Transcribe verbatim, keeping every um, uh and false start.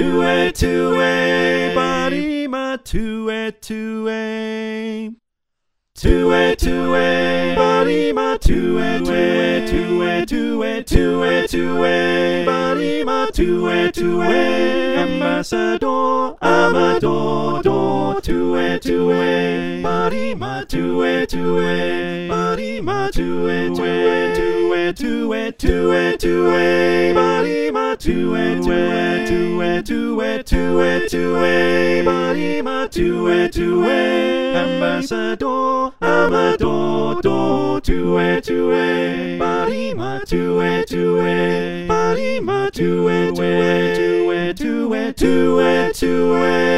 Tue Tue Barima Tue Tue Tue Tue Barima Tue Tue Tue Tue Tue Tue Barima Tue Tue Ambassador Amador Do Tue Tue Barima Tue Tue Barima Tue Tue Tue Tue Tue Tue Barima Tue Tue Tue Tue Tue Tue Barima Tue Tue Ambassador Amador Do Tue Tue Barima Tue Tue Barima Tue Tue Tue Tue Tue Tue